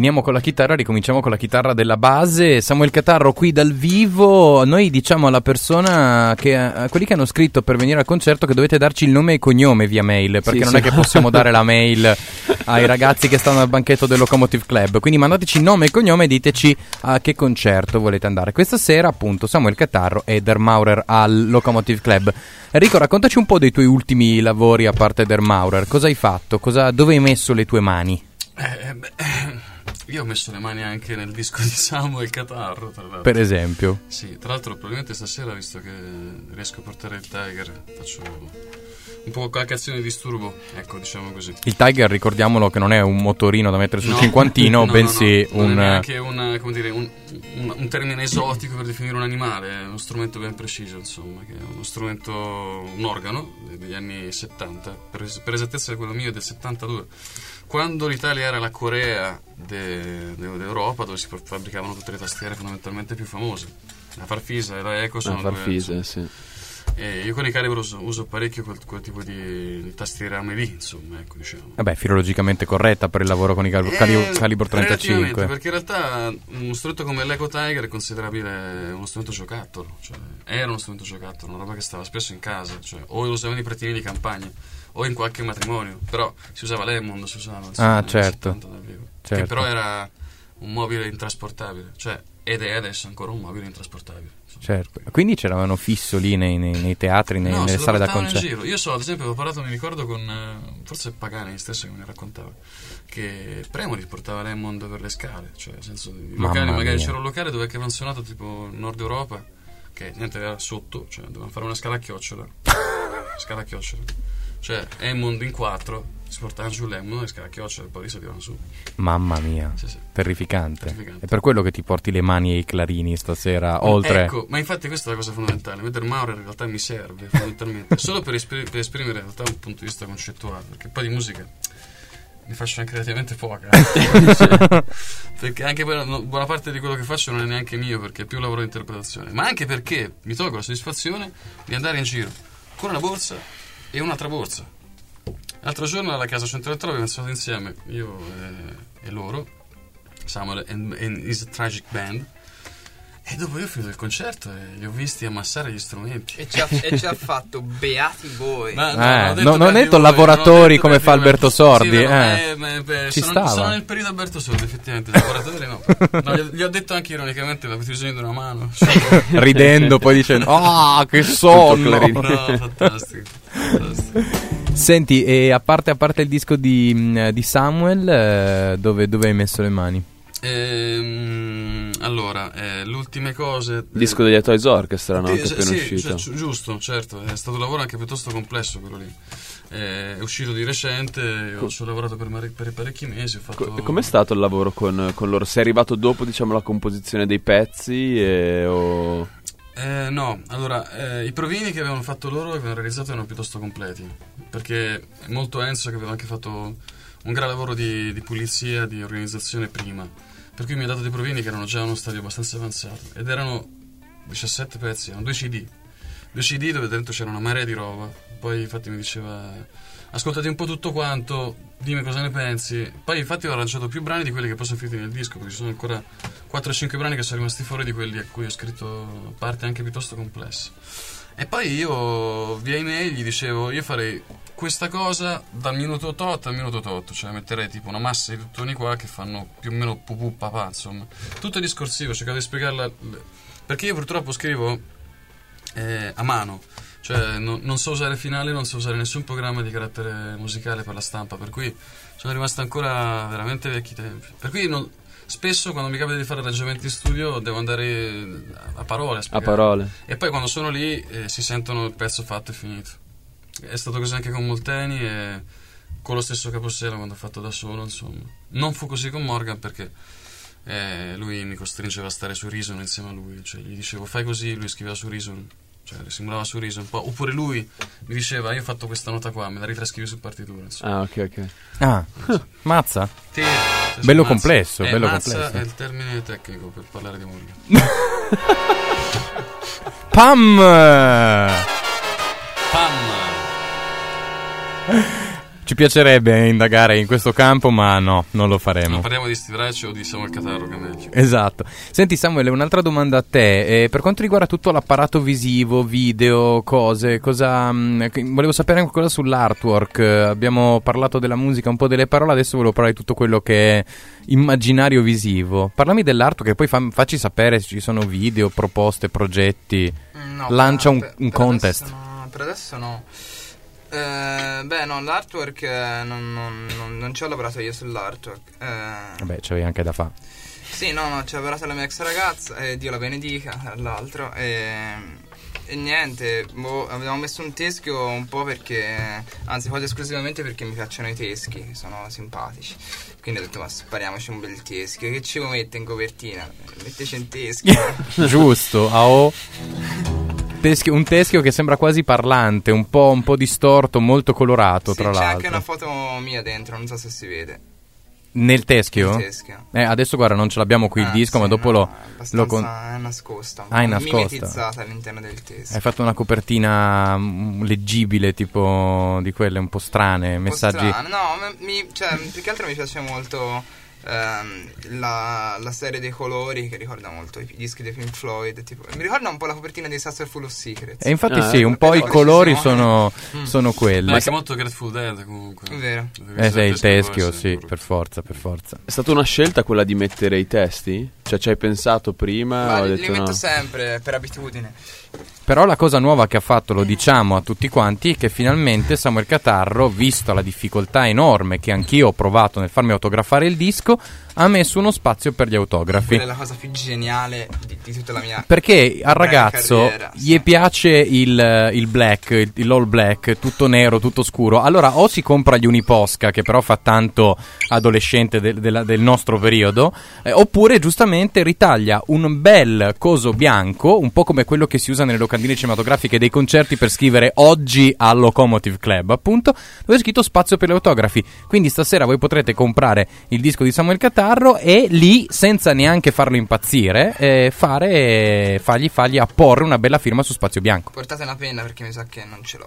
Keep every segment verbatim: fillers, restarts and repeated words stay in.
Finiamo con la chitarra, ricominciamo con la chitarra della base. Samuel Catarro qui dal vivo. Noi diciamo alla persona, che a quelli che hanno scritto per venire al concerto, che dovete darci il nome e cognome via mail, perché sì, non sì. è che possiamo dare la mail ai ragazzi che stanno al banchetto del Locomotive Club. Quindi mandateci nome e cognome e diteci a che concerto volete andare. Questa sera appunto Samuel Catarro e Der Maurer al Locomotive Club. Enrico, raccontaci un po' dei tuoi ultimi lavori a parte Der Maurer. Cosa hai fatto? Cosa, dove hai messo le tue mani? Eh, beh, io ho messo le mani anche nel disco di Samuel Catarro, tra l'altro. Per esempio? Sì, tra l'altro probabilmente stasera, visto che riesco a portare il Tiger, faccio un po' qualche azione di disturbo, ecco, diciamo così. Il Tiger, ricordiamolo che non è un motorino da mettere sul no, cinquantino, no, bensì no, no, un... non è neanche una, come dire, un, un, un termine esotico per definire un animale, è uno strumento ben preciso, insomma, che è uno strumento, un organo degli anni settanta, per, per esattezza quello mio è del settantadue. Quando l'Italia era la Corea de, de, d'Europa, dove si fabbricavano tutte le tastiere fondamentalmente più famose, la Farfisa e la Eco sono la Farfisa, due, sì. E io con i Calibro uso, uso parecchio quel, quel tipo di, di tastiera a me lì, insomma, ecco, diciamo. Vabbè, filologicamente corretta per il lavoro con i Calibro, eh, Calibro trentacinque. Perché in realtà uno strumento come l'Eco Tiger è considerabile uno strumento giocattolo, cioè era uno strumento giocattolo, una roba che stava spesso in casa, cioè, o lo usavano i pretini di campagna o in qualche matrimonio, però si usava l'Hammond, si usava insomma, ah certo, certo, che però era un mobile intrasportabile, cioè, ed è adesso ancora un mobile intrasportabile, insomma. Certo, quindi c'eravano fisso lì nei, nei, nei teatri, nei, no, nelle sale da concerto. Giro. Io so, ad esempio, ho parlato, mi ricordo con forse Pagani stesso che mi raccontava che Premoli portava l'Hammond per le scale, cioè nel senso i locali, magari c'era un locale dove avevano suonato tipo Nord Europa, che niente era sotto, cioè dovevano fare una scala a chiocciola scala a chiocciola, cioè Hammond in quattro, si portavano giù l'Hammond e scala a chiocciola e poi salivano su. Mamma mia, sì, sì. Terrificante. Terrificante. È per quello che ti porti le mani e i clarini stasera, oltre... Ecco, ma infatti questa è la cosa fondamentale. Der Maurer in realtà mi serve fondamentalmente solo per, esprim- per esprimere in realtà un punto di vista concettuale, perché poi di musica ne faccio anche relativamente poca. Perché anche per, no, buona parte di quello che faccio non è neanche mio, perché è più lavoro di interpretazione, ma anche perché mi tolgo la soddisfazione di andare in giro con una borsa e un'altra borsa. L'altro giorno alla Casa Centrale abbiamo pensato insieme, io e, e loro, Samuel and, and his Tragic Band, e dopo io ho finito il concerto e li ho visti ammassare gli strumenti e ci ha, e ci ha fatto beati voi. Ma, no, eh, non ho detto, no, detto voi, lavoratori detto come fa Alberto Sordi, sì, eh. eh, beh, beh, ci sono, sono nel periodo Alberto Sordi, effettivamente lavoratori no, no gli, gli ho detto anche ironicamente avete bisogno di una mano, ridendo poi dicendo ah che sonno. No, fantastico, fantastico. Senti, e a parte, a parte il disco di, di Samuel, eh, dove, dove hai messo le mani? Ehm, allora, eh, le ultime cose. Il disco degli Toys Orchestra, no? Eh, Che è appena sì, uscito. Gi- giusto, certo. È stato un lavoro anche piuttosto complesso quello lì. Eh, è uscito di recente, io ci ho lavorato per, mare- per parecchi mesi. Ho fatto... Co- com'è stato il lavoro con, con loro? Sei arrivato dopo, diciamo, la composizione dei pezzi e, o... Eh, no, allora eh, i provini che avevano fatto loro, che avevano realizzato, erano piuttosto completi, perché è molto Enzo che aveva anche fatto un gran lavoro di, di pulizia, di organizzazione prima, per cui mi ha dato dei provini che erano già a uno stadio abbastanza avanzato ed erano diciassette pezzi, erano due C D due C D dove dentro c'era una marea di roba. Poi infatti mi diceva ascoltati un po' tutto quanto, dimmi cosa ne pensi. Poi infatti ho arrangiato più brani di quelli che poi sono finiti nel disco, perché ci sono ancora quattro o cinque brani che sono rimasti fuori di quelli a cui ho scritto parti anche piuttosto complesse. E poi io via email gli dicevo io farei questa cosa dal minuto tot al minuto tot, cioè metterei tipo una massa di tuttoni qua che fanno più o meno pupù papà, insomma tutto discorsivo, cercavo di spiegarla, perché io purtroppo scrivo eh, a mano, cioè non, non so usare finale, non so usare nessun programma di carattere musicale per la stampa, per cui sono rimasto ancora veramente vecchi tempi, per cui non, spesso quando mi capita di fare arrangiamenti in studio devo andare a parole a spiegare, a parole, e poi quando sono lì eh, si sentono il pezzo fatto e finito. È stato così anche con Molteni e con lo stesso Capossela quando ho fatto da solo, insomma. Non fu così con Morgan perché eh, lui mi costringeva a stare su Reason insieme a lui, cioè gli dicevo fai così, lui scriveva su Reason, cioè simulava su Reason, poi, oppure lui mi diceva io ho fatto questa nota qua, me la ritrascrivi su partitura, insomma. Ah, ok, ok. Ah, mazza? Sì, bello mazza. complesso, eh, bello mazza complesso. È il termine tecnico per parlare di Morgan. Pam! Pam! Ci piacerebbe indagare in questo campo, ma no, non lo faremo. Non parliamo di Steve Reich o di Samuel Catarro, che è meglio. Esatto. Senti Samuele, un'altra domanda a te. Eh, per quanto riguarda tutto l'apparato visivo, video, cose, cosa mh, volevo sapere anche qualcosa sull'artwork. Eh, abbiamo parlato della musica, un po' delle parole, adesso volevo parlare di tutto quello che è immaginario visivo. Parlami dell'artwork e poi fa, facci sapere se ci sono video, proposte, progetti. No, Lancia per, un, per, un per contest. Adesso no, per adesso no. Eh, beh, no, l'artwork eh, non, non, non, non ci ho lavorato io sull'artwork. Eh, Vabbè, c'avevi anche da fare. sì, no, no, ci ha lavorato la mia ex ragazza, e Dio la benedica, tra l'altro. E, e niente, boh, abbiamo messo un teschio un po' perché, anzi quasi esclusivamente perché mi piacciono i teschi, sono simpatici. Quindi ho detto, ma spariamoci un bel teschio. Che ci vuoi mettere in copertina? Metteci un teschio. Giusto, a o... Teschio, un teschio che sembra quasi parlante, un po', un po' distorto, molto colorato, Sì, tra c'è l'altro. anche una foto mia dentro, non so se si vede. Nel teschio? Il teschio. Eh, adesso guarda, non ce l'abbiamo qui il Ah, disco, sì, ma dopo no, lo, è lo abbastanza con... è nascosta, Ah, è nascosta. mimetizzata all'interno del teschio. Hai fatto una copertina mm, leggibile, tipo di quelle un po' strane, Un po' messaggi... strano. No, ma mi, cioè, più che altro mi piace molto ehm, la, la serie dei colori che ricorda molto i dischi dei Pink Floyd. Tipo, mi ricorda un po' la copertina di Saucer Full of Secrets. E infatti Ah, sì, un po' per i la colori precisione. sono, Mm. sono quelli. Ma è anche molto Grateful Dead comunque. È vero. Eh sì, il teschio, può sì, essere per forza, per forza. È stata una scelta quella di mettere i testi? Cioè ci hai pensato prima? Ma o hai li, detto li metto no? sempre per abitudine. Però la cosa nuova che ha fatto, lo diciamo a tutti quanti, è che finalmente Samuel Catarro, visto la difficoltà enorme che anch'io ho provato nel farmi autografare il disco, ha messo uno spazio per gli autografi. Quella è la cosa più geniale di, di tutta la mia Perché al breve ragazzo carriera, gli sì. piace il, il black, il, il all black, tutto nero, tutto scuro. Allora o si compra gli Uniposca, che però fa tanto adolescente del, del, del nostro periodo, eh, oppure giustamente ritaglia un bel coso bianco, un po' come quello che si usa nelle locandine cinematografiche dei concerti per scrivere oggi al Locomotive Club, appunto, dove è scritto spazio per gli autografi. Quindi stasera voi potrete comprare il disco di Samuel Catarro e lì, senza neanche farlo impazzire, eh, fare, fargli, fargli apporre una bella firma su spazio bianco. Portate una penna perché mi sa che non ce l'ho.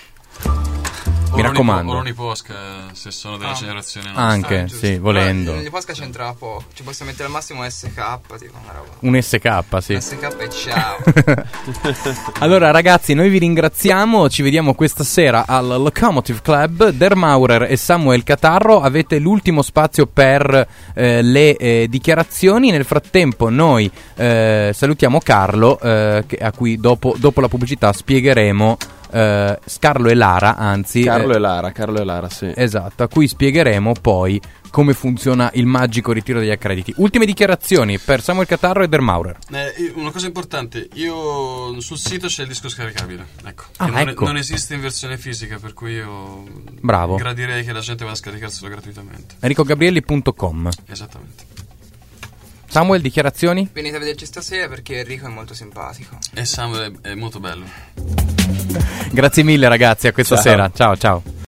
Mi raccomando. O non i Posca, se sono della Ah. generazione nostra. Anche, Ah, giusto. sì, volendo. Però il Posca c'entrava poco. Ci possiamo mettere al massimo S K, tipo una roba. Un S K, sì. S K e ciao. Allora ragazzi, noi vi ringraziamo, ci vediamo questa sera al Locomotive Club. Der Maurer e Samuel Catarro, avete l'ultimo spazio per eh, le eh, dichiarazioni. Nel frattempo noi eh, salutiamo Carlo, eh, che- a cui dopo, dopo la pubblicità spiegheremo, eh, Carlo e Lara, anzi Carlo eh, e Lara, Carlo e Lara, sì. esatto, a cui spiegheremo poi come funziona il magico ritiro degli accrediti. Ultime dichiarazioni per Samuel Catarro e Der Maurer. Eh, io- una cosa importante, io sul sito c'è il disco scaricabile, ecco, Ah, che non, ecco. non esiste in versione fisica, per cui io Bravo. gradirei che la gente vada a scaricarselo gratuitamente. enrico gabrielli punto com. Esattamente. Samuel, dichiarazioni? Venite a vederci stasera perché Enrico è molto simpatico. E Samuel è, è molto bello. Grazie mille ragazzi, a questa Ciao. sera. Ciao ciao.